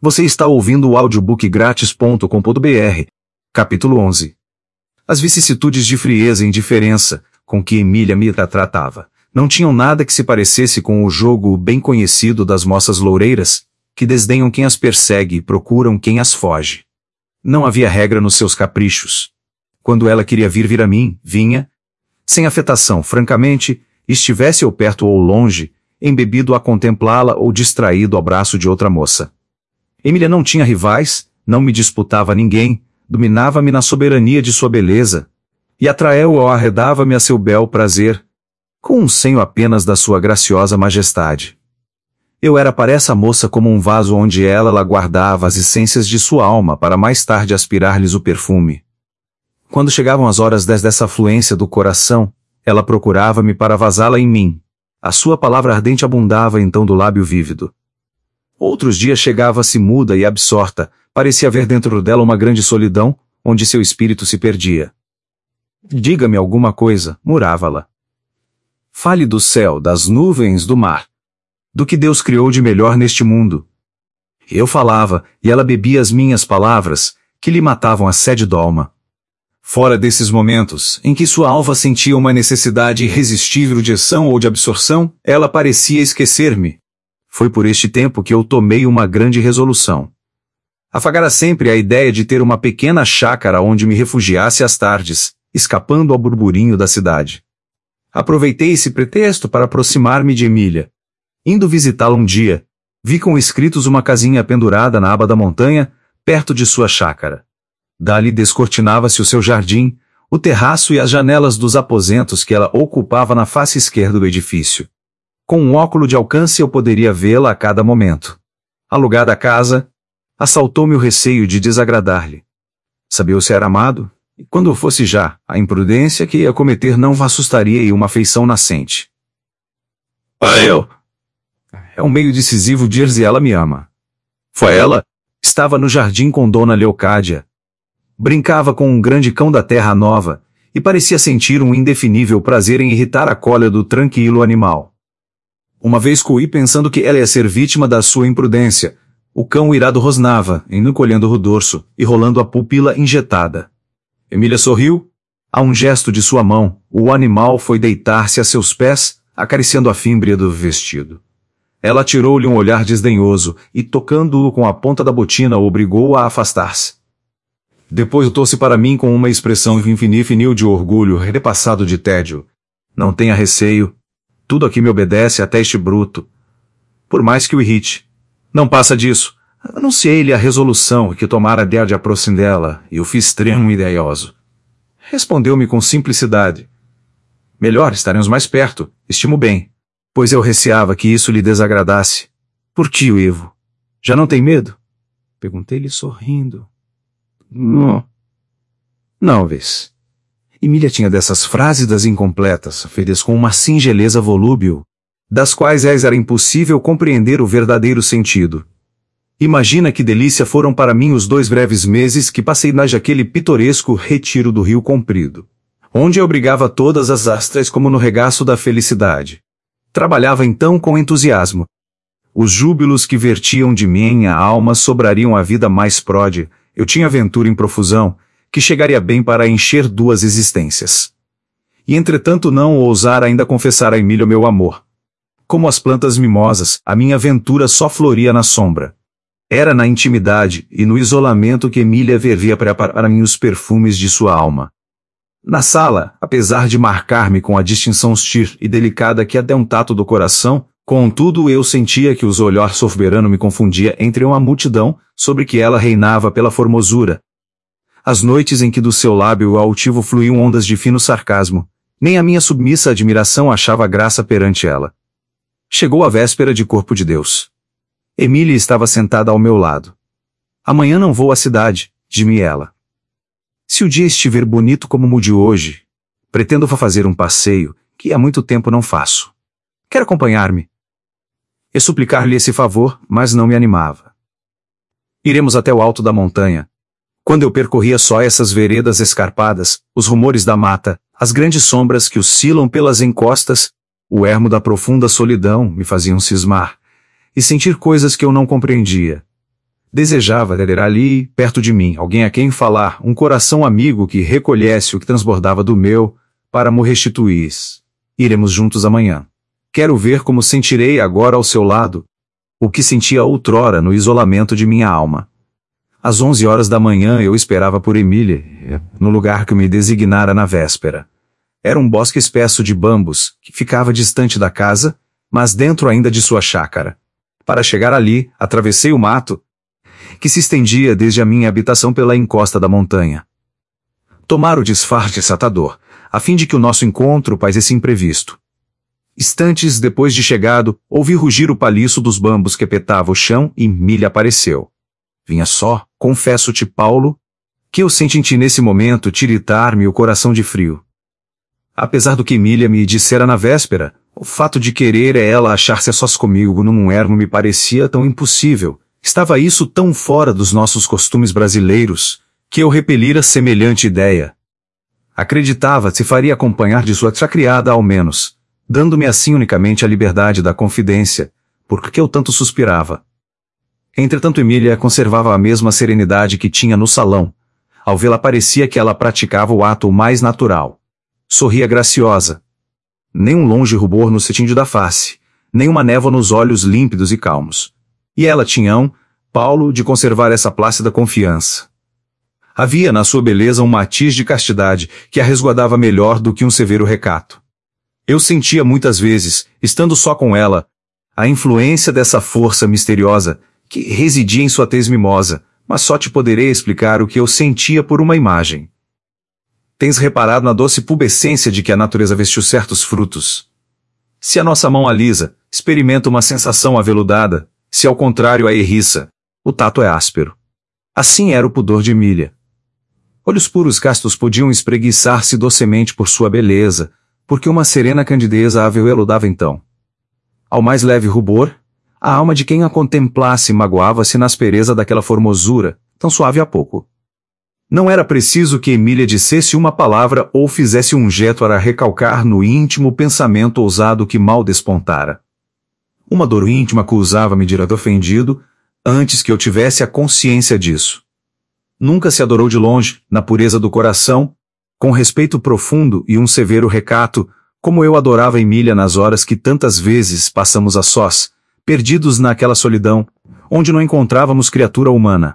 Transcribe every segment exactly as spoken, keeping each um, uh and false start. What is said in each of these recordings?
Você está ouvindo o audiobook grátis ponto com ponto br. Capítulo onze. As vicissitudes de frieza e indiferença com que Emília me tratava não tinham nada que se parecesse com o jogo bem conhecido das moças loureiras, que desdenham quem as persegue e procuram quem as foge. Não havia regra nos seus caprichos. Quando ela queria vir vir a mim, vinha, sem afetação, francamente, estivesse eu perto ou longe, embebido a contemplá-la ou distraído ao braço de outra moça. Emília não tinha rivais, não me disputava ninguém, dominava-me na soberania de sua beleza, e atraeu ou arredava-me a seu bel prazer, com um senho apenas da sua graciosa majestade. Eu era para essa moça como um vaso onde ela lá guardava as essências de sua alma para mais tarde aspirar-lhes o perfume. Quando chegavam as horas dez dessa fluência do coração, ela procurava-me para vazá-la em mim. A sua palavra ardente abundava então do lábio vívido. Outros dias chegava-se muda e absorta, parecia haver dentro dela uma grande solidão, onde seu espírito se perdia. Diga-me alguma coisa, murava-la. Fale do céu, das nuvens, do mar. Do que Deus criou de melhor neste mundo. Eu falava, e ela bebia as minhas palavras, que lhe matavam a sede d'alma. Fora desses momentos, em que sua alva sentia uma necessidade irresistível de ação ou de absorção, ela parecia esquecer-me. Foi por este tempo que eu tomei uma grande resolução. Afagara sempre a ideia de ter uma pequena chácara onde me refugiasse às tardes, escapando ao burburinho da cidade. Aproveitei esse pretexto para aproximar-me de Emília. Indo visitá-la um dia, vi com escritos uma casinha pendurada na aba da montanha, perto de sua chácara. Dali descortinava-se o seu jardim, o terraço e as janelas dos aposentos que ela ocupava na face esquerda do edifício. Com um óculo de alcance eu poderia vê-la a cada momento. Alugada a casa, assaltou-me o receio de desagradar-lhe. Sabia se era amado, e quando fosse já, a imprudência que ia cometer não vos assustaria e uma afeição nascente. Ah, eu... É um meio decisivo dizer se ela me ama. Foi ela? Estava no jardim com Dona Leocádia. Brincava com um grande cão da terra nova, e parecia sentir um indefinível prazer em irritar a cólera do tranquilo animal. Uma vez coí pensando que ela ia ser vítima da sua imprudência. O cão irado rosnava, encolhendo o dorso e rolando a pupila injetada. Emília sorriu. A um gesto de sua mão, o animal foi deitar-se a seus pés, acariciando a fímbria do vestido. Ela tirou-lhe um olhar desdenhoso e, tocando-o com a ponta da botina, obrigou-o a afastar-se. Depois voltou-se para mim com uma expressão infinil de orgulho repassado de tédio. Não tenha receio. Tudo aqui me obedece até este bruto. Por mais que o irrite. Não passa disso. Anunciei-lhe a resolução que tomara de de aproximá-la e o fiz extremo e ideioso. Respondeu-me com simplicidade. Melhor, estaremos mais perto. Estimo bem. Pois eu receava que isso lhe desagradasse. Por tio Ivo. Já não tem medo? Perguntei-lhe sorrindo. Não. Não, vês. Emília tinha dessas frases incompletas, feitas com uma singeleza volúbil, das quais era impossível compreender o verdadeiro sentido. Imagina que delícia foram para mim os dois breves meses que passei naquele pitoresco retiro do Rio Comprido, onde eu brigava todas as astras como no regaço da felicidade. Trabalhava então com entusiasmo. Os júbilos que vertiam de minha alma sobrariam a vida mais prode. Eu tinha aventura em profusão, que chegaria bem para encher duas existências. E entretanto não ousara ainda confessar a Emília o meu amor. Como as plantas mimosas, a minha aventura só floria na sombra. Era na intimidade e no isolamento que Emília vervia preparar para mim os perfumes de sua alma. Na sala, apesar de marcar-me com a distinção hostil e delicada que até um tato do coração, contudo eu sentia que os olhar soberano me confundia entre uma multidão sobre que ela reinava pela formosura. As noites em que do seu lábio altivo fluíam ondas de fino sarcasmo, nem a minha submissa admiração achava graça perante ela. Chegou a véspera de Corpo de Deus. Emília estava sentada ao meu lado. Amanhã não vou à cidade, disse-me ela. Se o dia estiver bonito como o de hoje, pretendo fazer um passeio, que há muito tempo não faço. Quer acompanhar-me? E suplicar-lhe esse favor, mas não me animava. Iremos até o alto da montanha. Quando eu percorria só essas veredas escarpadas, os rumores da mata, as grandes sombras que oscilam pelas encostas, o ermo da profunda solidão me faziam cismar, e sentir coisas que eu não compreendia. Desejava ter ali, perto de mim, alguém a quem falar, um coração amigo que recolhesse o que transbordava do meu, para mo restituir. Iremos juntos amanhã. Quero ver como sentirei agora ao seu lado o que sentia outrora no isolamento de minha alma. Às onze horas da manhã eu esperava por Emília, no lugar que me designara na véspera. Era um bosque espesso de bambus, que ficava distante da casa, mas dentro ainda de sua chácara. Para chegar ali, atravessei o mato, que se estendia desde a minha habitação pela encosta da montanha. Tomara o disfarce satador, a fim de que o nosso encontro parecesse imprevisto. Instantes depois de chegado, ouvi rugir o palhiço dos bambus que petava o chão e Emília apareceu. Vinha só, confesso-te, Paulo, que eu senti em ti nesse momento tiritar-me o coração de frio. Apesar do que Emília me dissera na véspera, o fato de querer ela achar-se a sós comigo num ermo me parecia tão impossível. Estava isso tão fora dos nossos costumes brasileiros, que eu repelira semelhante ideia. Acreditava se faria acompanhar de sua criada ao menos, dando-me assim unicamente a liberdade da confidência, porque eu tanto suspirava. Entretanto Emília conservava a mesma serenidade que tinha no salão. Ao vê-la parecia que ela praticava o ato mais natural. Sorria graciosa. Nem um longe rubor no cetim da face, nem uma névoa nos olhos límpidos e calmos. E ela tinha um, Paulo, de conservar essa plácida confiança. Havia na sua beleza um matiz de castidade que a resguardava melhor do que um severo recato. Eu sentia muitas vezes, estando só com ela, a influência dessa força misteriosa que residia em sua tez mimosa, mas só te poderei explicar o que eu sentia por uma imagem. Tens reparado na doce pubescência de que a natureza vestiu certos frutos? Se a nossa mão alisa, experimenta uma sensação aveludada, se ao contrário a erriça, o tato é áspero. Assim era o pudor de Emília. Olhos puros castos podiam espreguiçar-se docemente por sua beleza, porque uma serena candideza a aveludava então. Ao mais leve rubor, a alma de quem a contemplasse magoava-se na aspereza daquela formosura, tão suave há pouco. Não era preciso que Emília dissesse uma palavra ou fizesse um gesto para recalcar no íntimo o pensamento ousado que mal despontara. Uma dor íntima acusava-me de ter ofendido, antes que eu tivesse a consciência disso. Nunca se adorou de longe, na pureza do coração, com respeito profundo e um severo recato, como eu adorava Emília nas horas que tantas vezes passamos a sós, perdidos naquela solidão, onde não encontrávamos criatura humana.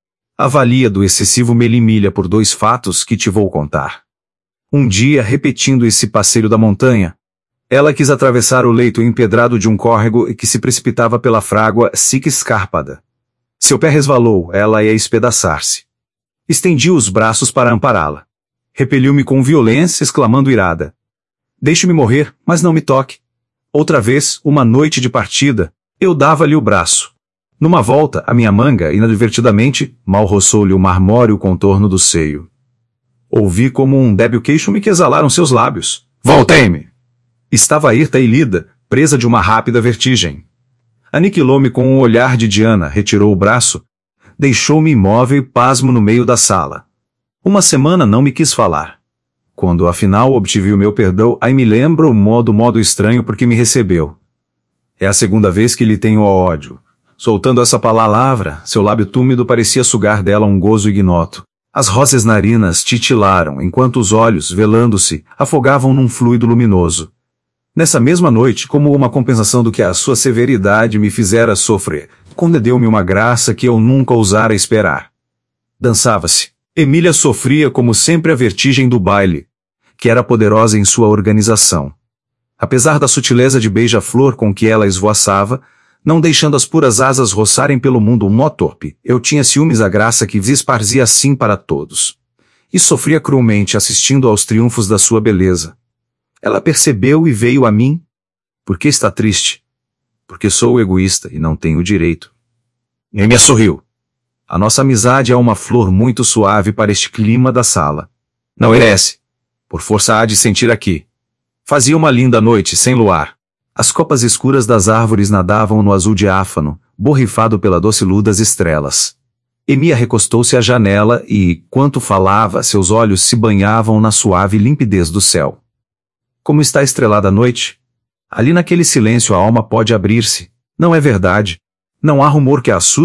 Avalia do excessivo melimilha por dois fatos que te vou contar. Um dia, repetindo esse passeio da montanha, ela quis atravessar o leito empedrado de um córrego que se precipitava pela frágua sic escarpada. Seu pé resvalou, ela ia espedaçar-se. Estendi os braços para ampará-la. Repeliu-me com violência, exclamando irada: "Deixe-me morrer, mas não me toque." Outra vez, uma noite de partida, eu dava-lhe o braço. Numa volta, a minha manga, inadvertidamente, mal roçou-lhe o marmóreo contorno do seio. Ouvi como um débil queixo-me que exalaram seus lábios. "Voltei-me!" Estava hirta e lida, presa de uma rápida vertigem. Aniquilou-me com um olhar de Diana, retirou o braço, deixou-me imóvel e pasmo no meio da sala. Uma semana não me quis falar. Quando afinal obtive o meu perdão, aí me lembro o modo modo estranho por que me recebeu. É a segunda vez que lhe tenho ódio. Soltando essa palavra, seu lábio túmido parecia sugar dela um gozo ignoto. As rosas narinas titilaram, enquanto os olhos, velando-se, afogavam num fluido luminoso. Nessa mesma noite, como uma compensação do que a sua severidade me fizera sofrer, concedeu-me uma graça que eu nunca ousara esperar. Dançava-se. Emília sofria como sempre a vertigem do baile, que era poderosa em sua organização. Apesar da sutileza de beija-flor com que ela esvoaçava, não deixando as puras asas roçarem pelo mundo um nó torpe, eu tinha ciúmes da graça que esparzia assim para todos. E sofria cruelmente assistindo aos triunfos da sua beleza. Ela percebeu e veio a mim. Por que está triste? Porque sou egoísta e não tenho direito. Emília sorriu. A nossa amizade é uma flor muito suave para este clima da sala. Não merece. Por força há de sentir aqui. Fazia uma linda noite, sem luar. As copas escuras das árvores nadavam no azul diáfano, borrifado pela doce luz das estrelas. Emília recostou-se à janela e, quanto falava, seus olhos se banhavam na suave limpidez do céu. Como está estrelada a noite? Ali naquele silêncio a alma pode abrir-se. Não é verdade? Não há rumor que a assuste,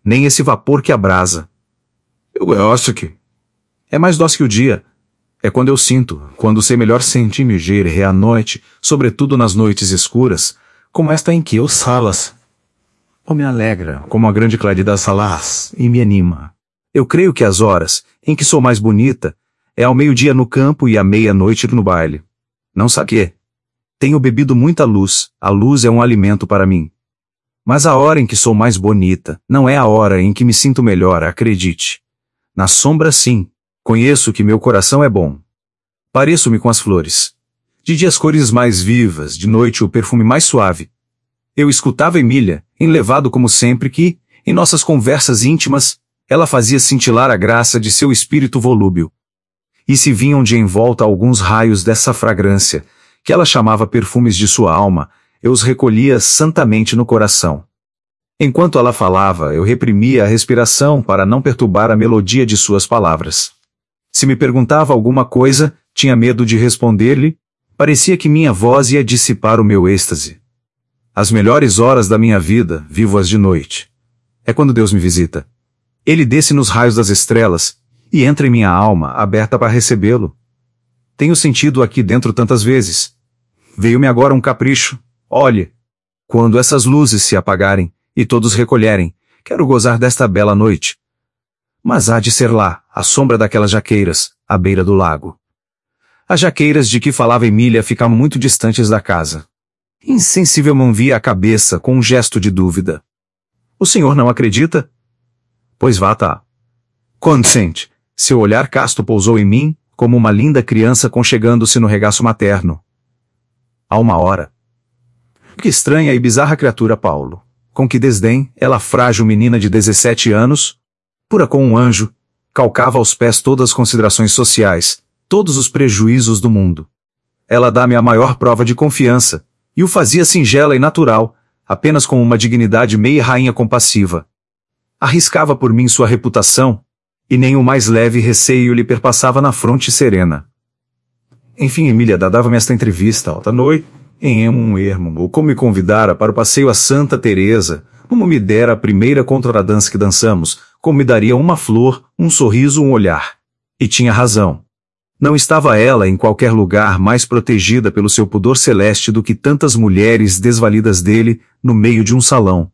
nem esse vapor que abrasa. Eu gosto que é mais doce que o dia. É quando eu sinto, quando sei melhor sentir-me gerir à noite, sobretudo nas noites escuras, como esta em que eu salas. Ou me alegra, como a grande claridade das salas, e me anima. Eu creio que as horas, em que sou mais bonita, é ao meio-dia no campo e à meia-noite no baile. Não sabe quê? Tenho bebido muita luz, a luz é um alimento para mim. Mas a hora em que sou mais bonita, não é a hora em que me sinto melhor, acredite. Na sombra sim, conheço que meu coração é bom. Pareço-me com as flores. De dia as cores mais vivas, de noite o perfume mais suave. Eu escutava Emília, enlevado como sempre que, em nossas conversas íntimas, ela fazia cintilar a graça de seu espírito volúbil. E se vinham de em volta alguns raios dessa fragrância, que ela chamava perfumes de sua alma, eu os recolhia santamente no coração. Enquanto ela falava, eu reprimia a respiração para não perturbar a melodia de suas palavras. Se me perguntava alguma coisa, tinha medo de responder-lhe, parecia que minha voz ia dissipar o meu êxtase. As melhores horas da minha vida, vivo-as de noite. É quando Deus me visita. Ele desce nos raios das estrelas, e entra em minha alma, aberta para recebê-lo. Tenho sentido aqui dentro tantas vezes. Veio-me agora um capricho. Olhe, quando essas luzes se apagarem, e todos recolherem, quero gozar desta bela noite. Mas há de ser lá, à sombra daquelas jaqueiras, à beira do lago. As jaqueiras de que falava Emília ficavam muito distantes da casa. Insensível movia a cabeça com um gesto de dúvida. O senhor não acredita? Pois vá, tá. Consente. Seu olhar casto pousou em mim, como uma linda criança conchegando-se no regaço materno. Há uma hora. Que estranha e bizarra criatura, Paulo. Com que desdém, ela frágil menina de dezessete anos, pura como um anjo, calcava aos pés todas as considerações sociais, todos os prejuízos do mundo. Ela dá-me a maior prova de confiança, e o fazia singela e natural, apenas com uma dignidade meia rainha compassiva. Arriscava por mim sua reputação, e nem o mais leve receio lhe perpassava na fronte serena. Enfim, Emília dava-me esta entrevista alta noite, em um ermo, como me convidara para o passeio a Santa Teresa, como me dera a primeira contradança que dançamos, como me daria uma flor, um sorriso, um olhar. E tinha razão. Não estava ela em qualquer lugar mais protegida pelo seu pudor celeste do que tantas mulheres desvalidas dele, no meio de um salão.